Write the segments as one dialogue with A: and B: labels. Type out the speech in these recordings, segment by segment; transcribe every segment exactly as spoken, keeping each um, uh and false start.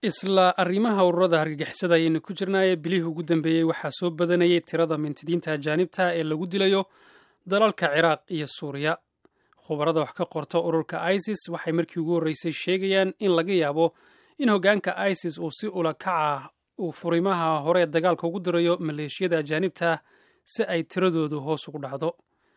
A: isla arrimaha ururada hargagixisada ayaynu ku jirnaaye bilihii ugu dambeeyey waxaa soo badanayay tirada mintidiinta ajaanibta ee lagu dilayo dalalka ciraaq iyo suuriya. khubarada wax ka qorta ururka isis waxay markii ugu horreysay sheegayaan in laga yaabo in hoggaanka isis uu si ula kaca uu furimaha hore ee dagaalka ugu dirayo maleeshiyada ajaanibta si ay tiradoodu hoos ugu dhacdo,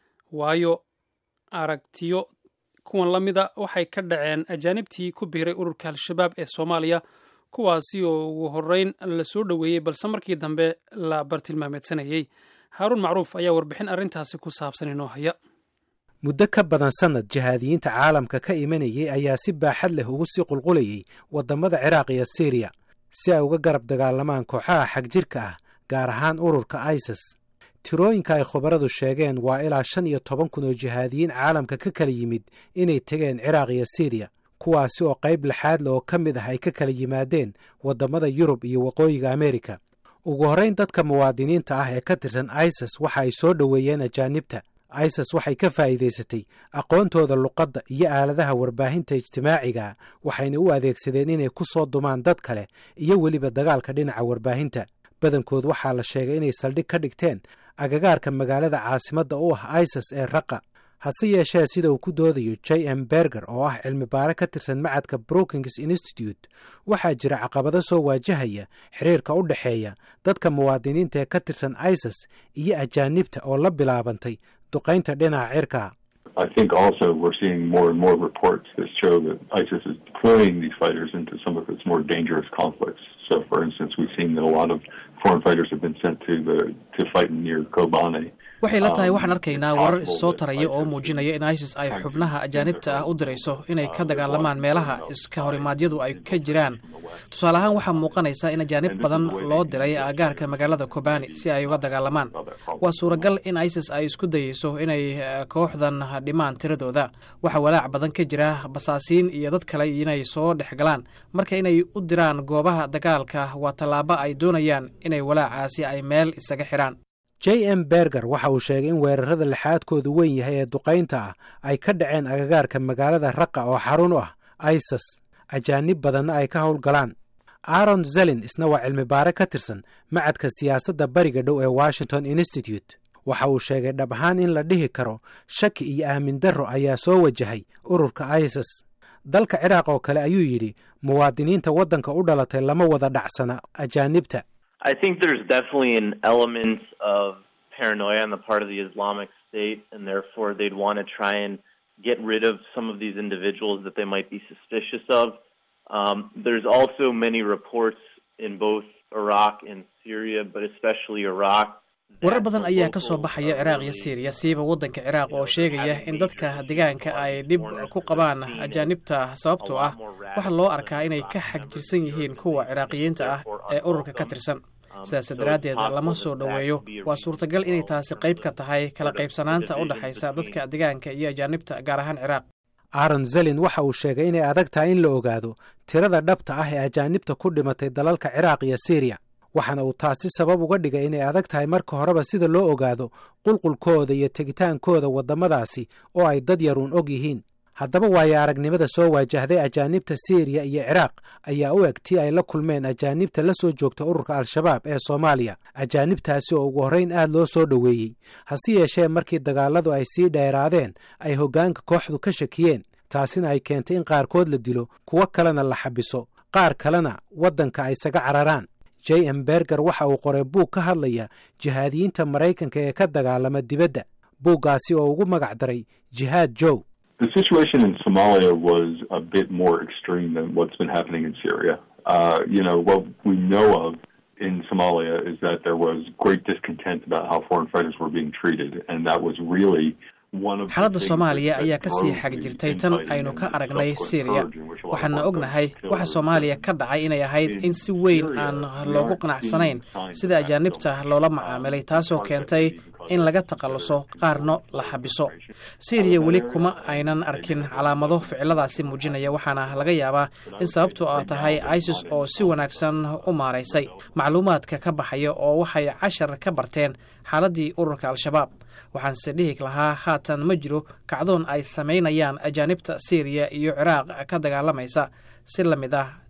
A: waayo aragtiyo kuwan la mida waxay ka dhaceen ajaanibtii ku biiray ururka al-shabaab ee soomaaliya, kuwaasi oo ugu horreyn la soo dhoweeyey balse markii dambe la bartilmaameedsanayey. haaruun macruuf ayaa warbixin arrintaasi ku saabsan inoo haya.
B: muddo ka badan sannad jihaadiyiinta caalamka ka imanayay ayaa si baaxad leh ugu sii qulqulayay waddamada ciraaq iyo siiriya si ay uga garab dagaalamaan kooxaha xagjirka ah, gaar ahaan ururka isis. tirooyinka ay khubaradu sheegeen waa ilaa shan iyo toban kun oo jihaadiyiin caalamka ka kala yimid inay tegeen ciraaq iyo siiriya, kuwaasi oo qayb lixaad le oo ka mid ah ay ka kala yimaadeen waddamada yurub iyo waqooyiga ameerika. ugu horrayn dadka muwaadiniinta ah ee ka tirsan isis waxa ay soo dhoweeyeen ajaanibta. isis waxay ka faa'iidaysatay aqoontooda luqadda iyo aaladaha warbaahinta ijtimaaciga, waxayna u adeegsadeen inay ku soo dumaan dad kale iyo weliba dagaalka dhinaca warbaahinta. badankood waxaa la sheegay inay saldhig ka dhigteen agagaarka magaalada caasimadda u ah isis ee raqa. hase yeeshee sida uu ku doodayo j m berger oo ah cilmi baare ka tirsan macadka brookings institute, waxaa jira caqabado soo waajahaya xiriirka u dhexeeya dadka muwaadiniinta ee ka tirsan isis iyo ajaanibta oo la bilaabantay duqaynta dhinaca cirka.
C: I think also we're seeing more and more reports that show that ISIS is deploying these fighters into some of its more dangerous conflicts. So, for instance, we've seen that a lot of foreign fighters have been sent to the to fight near Kobane.
D: waxay la tahay waxaan arkaynaa warar issoo taraya oo muujinaya in isis ay xubnaha ajaanibta ah u dirayso inay ka dagaalamaan meelaha iska horimaadyadu ay ka jiraan. tusaale ahaan waxaa muuqanaysa in ajaanib badan loo diray aagaarka magaalada kobani si ay uga dagaalamaan. waa suuragal in isis ay isku dayeyso inay kooxdan dhimaan tiradooda. waxaa walaac badan ka jira basaasiin iyo dad kale inay soo dhex galaan, marka inay u diraan goobaha dagaalka waa tallaabo ay doonayaan inay walaacaasi ay meel isaga xidhaan.
B: j m berger waxa uu sheegay in weerarada lixaadkoodu weyn yahay ee duqaynta ah ay ka dhaceen agagaarka magaalada raqa oo xarun u ah isis, ajaanib badanna ay ka howlgalaan. aaron zelin isna waa cilmi baare ka tirsan macadka siyaasadda bariga dhow ee washington institute. waxa uu sheegay dhab ahaan in la dhihi karo shaki iyo aamin darro ayaa soo wajahay ururka isis. dalka ciraaq oo kale ayuu yidhi muwaadiniinta waddanka u dhalatay lama wada dhacsana ajaanibta.
E: I think there's definitely an element of paranoia on the part of the Islamic State, and therefore they'd want to try and get rid of some of these individuals that they might be suspicious of. Um, there's also many reports in both Iraq and Syria, but especially Iraq.
D: warar badan ayaa ka soo baxaya ciraaq iyo siiriya, siiba waddanka ciraaq, oo sheegaya in dadka deegaanka ay dhib ku qabaan ajaanibta sababtoo ah waxaa loo arkaa inay ka xagjirsan yihiin kuwa ciraaqiyiinta ah ee ururka ka tirsan. sidaas daraaddeed lama soo dhoweeyo. waa suurtagal inay taasi qayb ka tahay kala qaybsanaanta u dhaxaysa dadka deegaanka iyo ajaanibta, gaar ahaan ciraaq.
B: aaron zelin waxa uu sheegay inay adag tahay in la ogaado tirada dhabta ah ee ajaanibta ku dhimatay dalalka ciraaq iyo siiriya, waxaana uu taasi sabab uga dhigay inay adag tahay marka horeba sida loo ogaado qulqulkooda iyo tegitaankooda waddamadaasi oo ay dad yaruun og yihiin. haddaba waayo aragnimada soo waajahday ajaanibta siiriya iyo ciraaq ayaa u eg tii ay la kulmeen ajaanibta la soo joogta ururka al-shabaab ee soomaaliya, ajaanibtaasi oo ugu horrayn aad loo soo dhoweeyey. hase yeeshee markii dagaalladu ay sii dheeraadeen ay hoggaanka kooxdu ka shakiyeen, taasina ay keentay in qaarkood la dilo, kuwo kalena la xabiso, qaar kalena waddanka ay isaga cararaan. j m berger waxa uu qoray buug ka hadlaya jihaadiyiinta maraykanka ee ka dagaalama dibadda. buuggaasi oo ugu magac daray jihaad jow.
C: The situation in Somalia was a bit more extreme than what's been happening in Syria. Uh, you know, what we know of in Somalia is that there was great discontent about how foreign fighters were being treated, and that was really
D: xaaladda soomaaliya ayaa ka sii xag jirtay tan aynu ka aragnay siiriya. waxaana ognahay waxa soomaaliya ka dhacay inay ahayd in si weyn aan loogu qanacsanayn sida ajaanibta loola macaamilay, taasoo keentay in laga takhalluso qaarno la xabiso. siiriya weli kuma aynan arkin calaamado ficiladaasi muujinaya, waxaana laga yaabaa in sababtu a tahay isis oo si wanaagsan u maaraysay macluumaadka ka baxaya oo waxay cashar ka barteen xaaladdii ururka al-shabaab. waxaanse dhihi lahaa haatan ma jiro kacdoon ay samaynayaan ajaanibta siiriya iyo ciraaq ka dagaalamaysa si la mid ah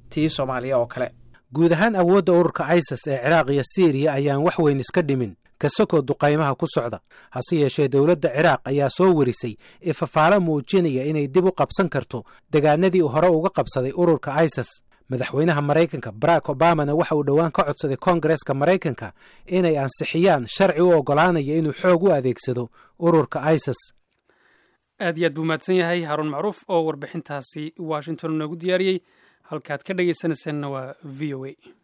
D: tii soomaaliya oo kale.
B: guud ahaan awoodda ururka isis ee ciraaq iyo siiriya ayaan wax weyn iska dhimin kasakoo duqaymaha ku socda. hase yeeshee dowladda ciraaq ayaa soo warisay ifafaalo muujinaya inay dib u qabsan karto degaanadii hore uga qabsaday ururka isis. madaxweynaha maraykanka barack obamana waxa uu dhowaan ka codsaday koongareeska maraykanka inay ansixiyaan sharci u oggolaanaya inuu xoog u adeegsado ururka isis.
A: aad iyo aad buu mahadsan yahay haaruun macruuf oo warbixintaasi washington noogu diyaariyey. halkaad ka dhegaysanaysaanna waa v o a.